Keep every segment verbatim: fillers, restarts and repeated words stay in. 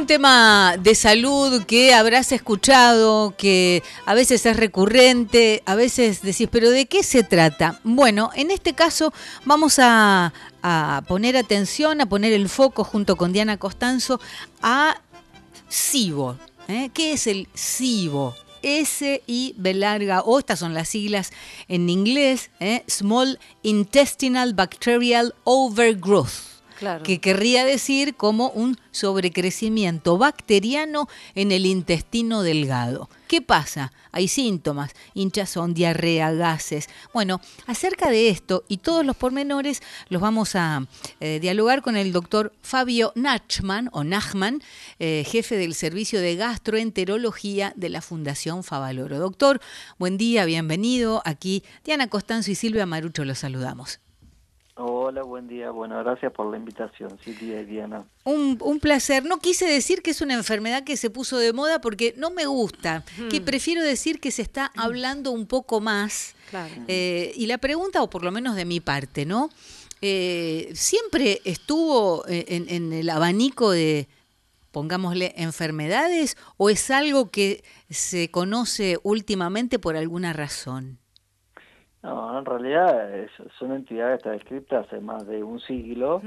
un tema de salud que habrás escuchado, que a veces es recurrente, a veces decís, ¿pero de qué se trata? Bueno, en este caso vamos a, a poner atención, a poner el foco junto con Diana Costanzo a SIBO. ¿eh? ¿Qué es el SIBO? S I B larga O, estas son las siglas en inglés, ¿eh? Small Intestinal Bacterial Overgrowth. Claro. Que querría decir como un sobrecrecimiento bacteriano en el intestino delgado. ¿Qué pasa? Hay síntomas, hinchazón, diarrea, gases. Bueno, acerca de esto y todos los pormenores los vamos a eh, dialogar con el doctor Fabio Nachman, o Nachman, eh, jefe del Servicio de Gastroenterología de la Fundación Favaloro. Doctor, buen día, bienvenido. Aquí Diana Costanzo y Silvia Marucho los saludamos. Hola, buen día. Bueno, gracias por la invitación, Silvia y Diana. Un, un placer. No quise decir que es una enfermedad que se puso de moda porque no me gusta, mm. que prefiero decir que se está hablando un poco más. Claro. Eh, y la pregunta, o por lo menos de mi parte, ¿no? Eh, ¿Siempre estuvo en, en el abanico de, pongámosle, enfermedades o es algo que se conoce últimamente por alguna razón? No, en realidad es, es una entidad que está descrita hace más de un siglo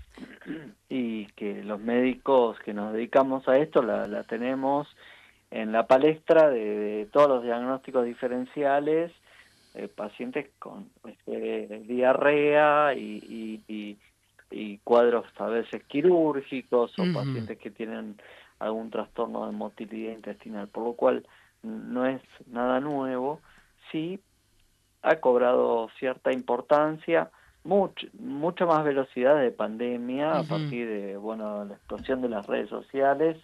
y que los médicos que nos dedicamos a esto la, la tenemos en la palestra de, de todos los diagnósticos diferenciales, eh, pacientes con este, diarrea y, y, y, y cuadros a veces quirúrgicos o uh-huh. pacientes que tienen algún trastorno de motilidad intestinal, por lo cual no es nada nuevo. Sí, ha cobrado cierta importancia, much, mucha más velocidad de pandemia uh-huh. a partir de bueno la explosión de las redes sociales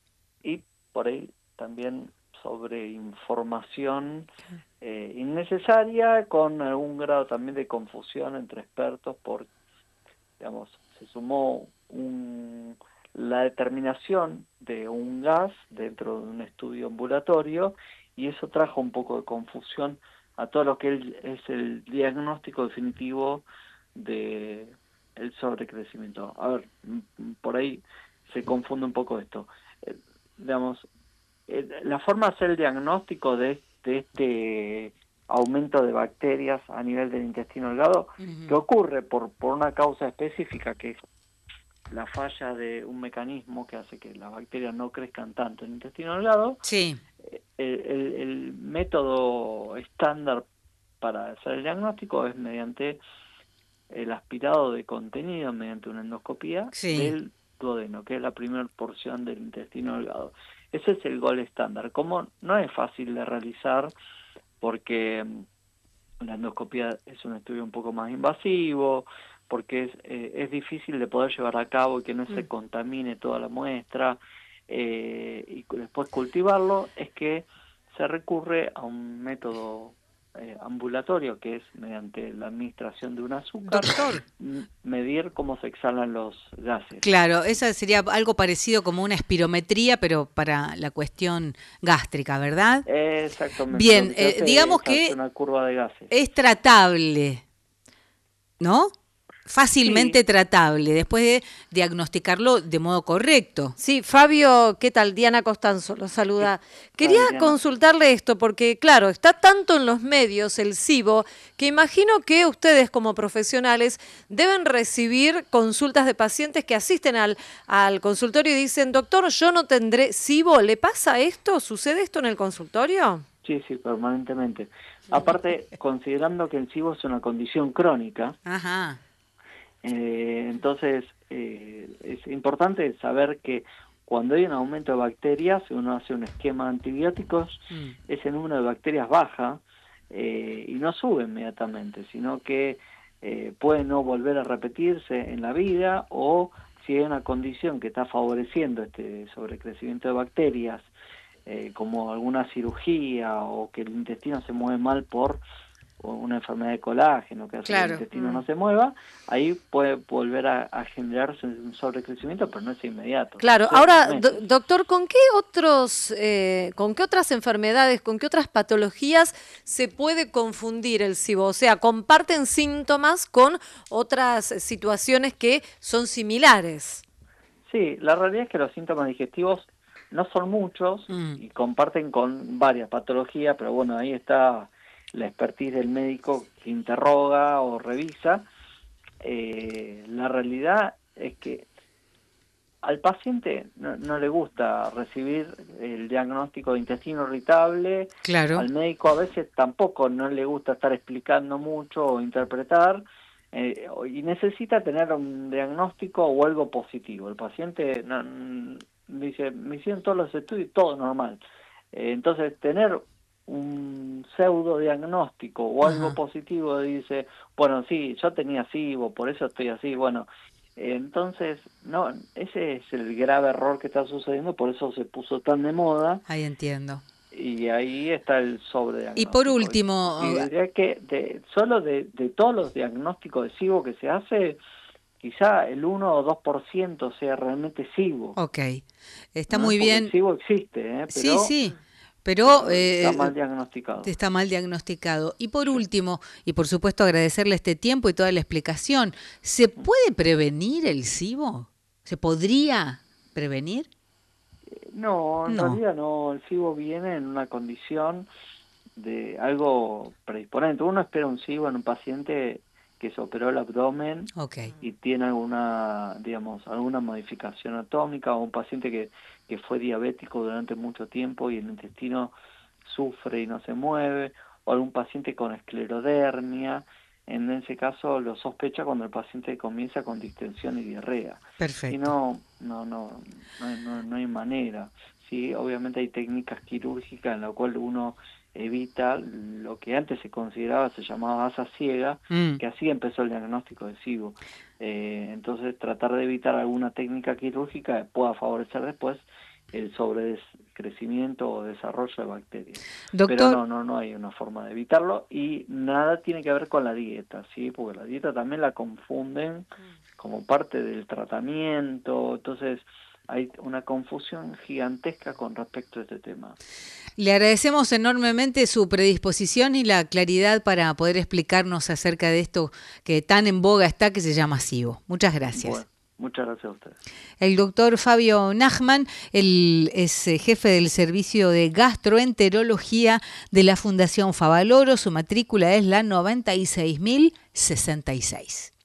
y por ahí también sobre información eh, innecesaria con algún grado también de confusión entre expertos por, digamos, se sumó un, la determinación de un gas dentro de un estudio ambulatorio y eso trajo un poco de confusión a todo lo que es el diagnóstico definitivo de el sobrecrecimiento. A ver, por ahí se confunde un poco esto. Eh, digamos, eh, la forma de hacer el diagnóstico de, de este aumento de bacterias a nivel del intestino delgado, uh-huh. que ocurre por, por una causa específica, que es la falla de un mecanismo que hace que las bacterias no crezcan tanto en el intestino delgado. Sí. El, el, el método estándar para hacer el diagnóstico es mediante el aspirado de contenido mediante una endoscopía sí. del duodeno, que es la primera porción del intestino delgado. Ese es el gol estándar. Como no es fácil de realizar porque la endoscopía es un estudio un poco más invasivo, porque es, eh, es difícil de poder llevar a cabo y que no mm. se contamine toda la muestra, eh, y después cultivarlo, es que se recurre a un método eh, ambulatorio, que es mediante la administración de un azúcar, Doctor. medir cómo se exhalan los gases. Claro, esa sería algo parecido como una espirometría, pero para la cuestión gástrica, ¿verdad? Exactamente. Bien, eh, digamos que una curva de gases. Es tratable, ¿no? Fácilmente sí. tratable, después de diagnosticarlo de modo correcto. Sí, Fabio, ¿qué tal? Diana Costanzo lo saluda. Quería Ay, consultarle esto, porque claro, está tanto en los medios el SIBO, que imagino que ustedes como profesionales deben recibir consultas de pacientes que asisten al, al consultorio y dicen, doctor, yo no tendré SIBO, ¿le pasa esto? ¿Sucede esto en el consultorio? Sí, sí, permanentemente. Aparte, considerando que el SIBO es una condición crónica, Ajá. Eh, entonces eh, es importante saber que cuando hay un aumento de bacterias, uno hace un esquema de antibióticos, mm. ese número de bacterias baja eh, y no sube inmediatamente, sino que eh, puede no volver a repetirse en la vida, o si hay una condición que está favoreciendo este sobrecrecimiento de bacterias, eh, como alguna cirugía o que el intestino se mueve mal por o una enfermedad de colágeno que hace claro. que el intestino mm. no se mueva, ahí puede volver a, a generarse un sobrecrecimiento, pero no es inmediato. Claro, ahora, do, doctor, ¿con qué otros, eh, con qué otras enfermedades, con qué otras patologías se puede confundir el SIBO? O sea, ¿comparten síntomas con otras situaciones que son similares? Sí, la realidad es que los síntomas digestivos no son muchos mm. y comparten con varias patologías, pero bueno, ahí está la expertise del médico que interroga o revisa. Eh, la realidad es que al paciente no, no le gusta recibir el diagnóstico de intestino irritable, claro. Al médico a veces tampoco no le gusta estar explicando mucho o interpretar, eh, y necesita tener un diagnóstico o algo positivo. El paciente no, dice, me hicieron todos los estudios, todo normal. Eh, entonces, tener un pseudo diagnóstico o Ajá. algo positivo, dice, bueno, sí, yo tenía SIBO, por eso estoy así, bueno, eh, entonces, no, ese es el grave error que está sucediendo, por eso se puso tan de moda. Ahí entiendo. Y ahí está el sobrediagnóstico. Y por último... Y, y diría que de, solo de, de todos los diagnósticos de SIBO que se hace, quizá el uno o dos por ciento sea realmente SIBO. Ok, está ¿no? muy Porque bien. El SIBO existe, ¿eh? Pero, sí, sí, pero... Eh, está mal diagnosticado. Está mal diagnosticado. Y por último, y por supuesto agradecerle este tiempo y toda la explicación, ¿se puede prevenir el SIBO? ¿Se podría prevenir? No, en no. realidad no. El SIBO viene en una condición de algo predisponente. Uno espera un SIBO en un paciente que se operó el abdomen okay. y tiene alguna, digamos, alguna modificación anatómica, o un paciente que, que fue diabético durante mucho tiempo y el intestino sufre y no se mueve, o algún paciente con esclerodermia. En ese caso lo sospecha cuando el paciente comienza con distensión y diarrea. Perfecto. Y no, no, no, no, no, no hay manera. Sí, obviamente hay técnicas quirúrgicas en la cual uno evita lo que antes se consideraba, se llamaba asa ciega, mm. que así empezó el diagnóstico de SIBO. Eh, entonces tratar de evitar alguna técnica quirúrgica pueda favorecer después el sobrecrecimiento o desarrollo de bacterias. Doctor... Pero no, no, no hay una forma de evitarlo, y nada tiene que ver con la dieta, ¿sí? Porque la dieta también la confunden como parte del tratamiento, entonces hay una confusión gigantesca con respecto a este tema. Le agradecemos enormemente su predisposición y la claridad para poder explicarnos acerca de esto que tan en boga está, que se llama SIBO. Muchas gracias. Bueno, muchas gracias a ustedes. El doctor Fabio Nachman, él es jefe del servicio de gastroenterología de la Fundación Favaloro. Su matrícula es la noventa y seis mil sesenta y seis.